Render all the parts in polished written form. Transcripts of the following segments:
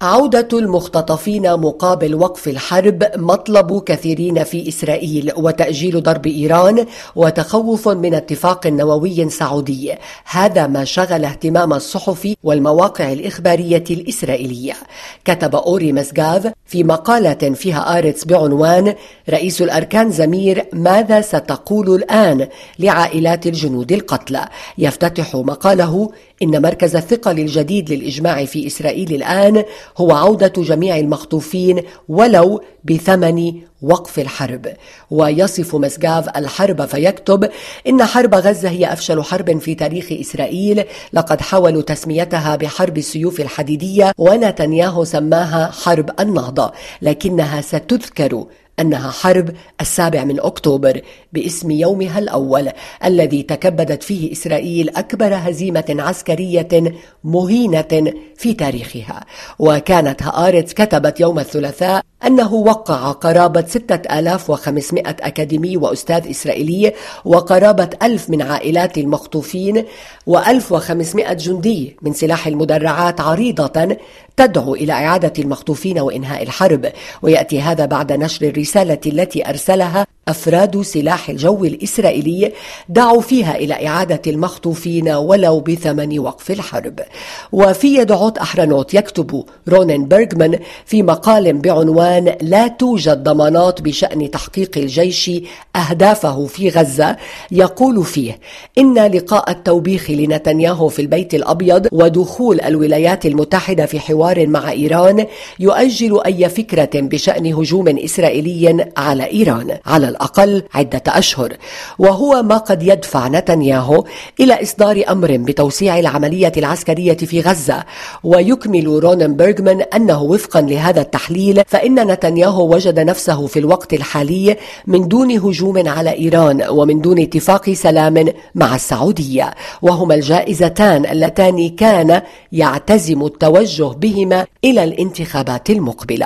عودة المختطفين مقابل وقف الحرب مطلب كثيرين في إسرائيل، وتأجيل ضرب إيران، وتخوف من اتفاق نووي سعودي. هذا ما شغل اهتمام الصحف والمواقع الإخبارية الإسرائيلية. كتب أوري مسغاف في مقالة فيها آرتس بعنوان رئيس الأركان زمير ماذا ستقول الآن لعائلات الجنود القتلى. يفتتح مقاله: إن مركز الثقل الجديد للإجماع في إسرائيل الآن هو عودة جميع المخطوفين ولو بثمن وقف الحرب. ويصف مسغاف الحرب فيكتب: إن حرب غزة هي أفشل حرب في تاريخ إسرائيل، لقد حاولوا تسميتها بحرب السيوف الحديدية ونتنياهو سماها حرب النهضة، لكنها ستذكر أنها حرب 7 أكتوبر باسم يومها الأول الذي تكبدت فيه إسرائيل أكبر هزيمة عسكرية مهينة في تاريخها. وكانت هآرتس كتبت يوم الثلاثاء أنه وقع قرابة 6500 أكاديمي وأستاذ إسرائيلي وقرابة 1000 من عائلات المخطوفين و1500 جندي من سلاح المدرعات عريضة تدعو إلى إعادة المخطوفين وإنهاء الحرب. ويأتي هذا بعد نشر الرسالة التي أرسلها أفراد سلاح الجو الإسرائيلي دعوا فيها إلى إعادة المخطوفين ولو بثمن وقف الحرب. وفي يدعوت أحرنوت يكتب رونن بيرغمان في مقال بعنوان لا توجد ضمانات بشأن تحقيق الجيش أهدافه في غزة، يقول فيه: إن لقاء التوبيخ لنتنياهو في البيت الأبيض ودخول الولايات المتحدة في حوار مع إيران يؤجل أي فكرة بشأن هجوم إسرائيلي على إيران على الأقل عدة أشهر، وهو ما قد يدفع نتنياهو إلى إصدار أمر بتوسيع العملية العسكرية في غزة. ويكمل رونن بيرغمان أنه وفقا لهذا التحليل فإن نتنياهو وجد نفسه في الوقت الحالي من دون هجوم على إيران ومن دون اتفاق سلام مع السعودية، وهما الجائزتان اللتان كان يعتزم التوجه بهما إلى الانتخابات المقبلة.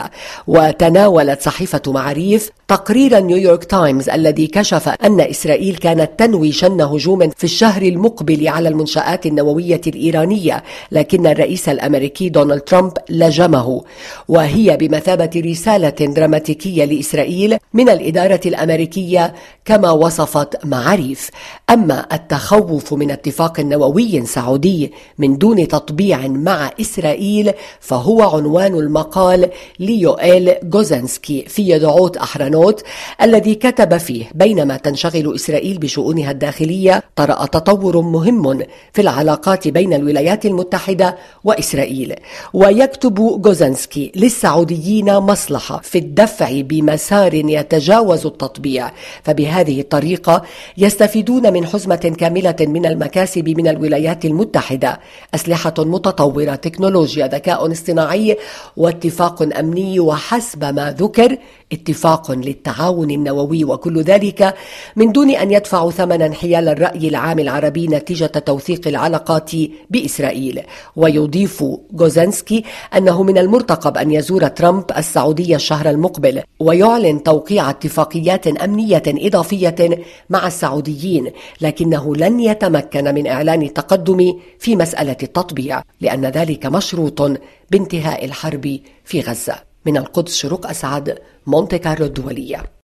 وتناولت صحيفة معاريف تقرير نيويورك تايمز الذي كشف أن إسرائيل كانت تنوي شن هجوم في الشهر المقبل على المنشآت النووية الإيرانية، لكن الرئيس الأمريكي دونالد ترامب لجمه، وهي بمثابة رسالة دراماتيكية لإسرائيل من الإدارة الأمريكية كما وصفت معاريف. أما التخوف من اتفاق نووي سعودي من دون تطبيع مع إسرائيل فهو عنوان المقال ليوئيل جوزنسكي في يدعوت أحرنوت الذي كتب فيه: بينما تنشغل إسرائيل بشؤونها الداخلية طرأ تطور مهم في العلاقات بين الولايات المتحدة وإسرائيل. ويكتب جوزنسكي: للسعوديين مصلحة في الدفع بمسار يتجاوز التطبيع، فبهذه الطريقة يستفيدون من حزمة كاملة من المكاسب من الولايات المتحدة: أسلحة متطورة، تكنولوجيا، ذكاء اصطناعي، واتفاق أمني، وحسب ما ذكر اتفاق للتعاون النووي، وكل ذلك من دون أن يدفعوا ثمنا حيال الرأي العام العربي نتيجة توثيق العلاقات بإسرائيل. ويضيف جوزنسكي أنه من المرتقب أن يزور ترامب السعودية الشهر المقبل ويعلن توقيع اتفاقيات أمنية إضافية مع السعوديين، لكنه لن يتمكن من إعلان التقدم في مسألة التطبيع لأن ذلك مشروط بانتهاء الحرب في غزة. من القدس، شروق أسعد، مونتي كارلو الدولية.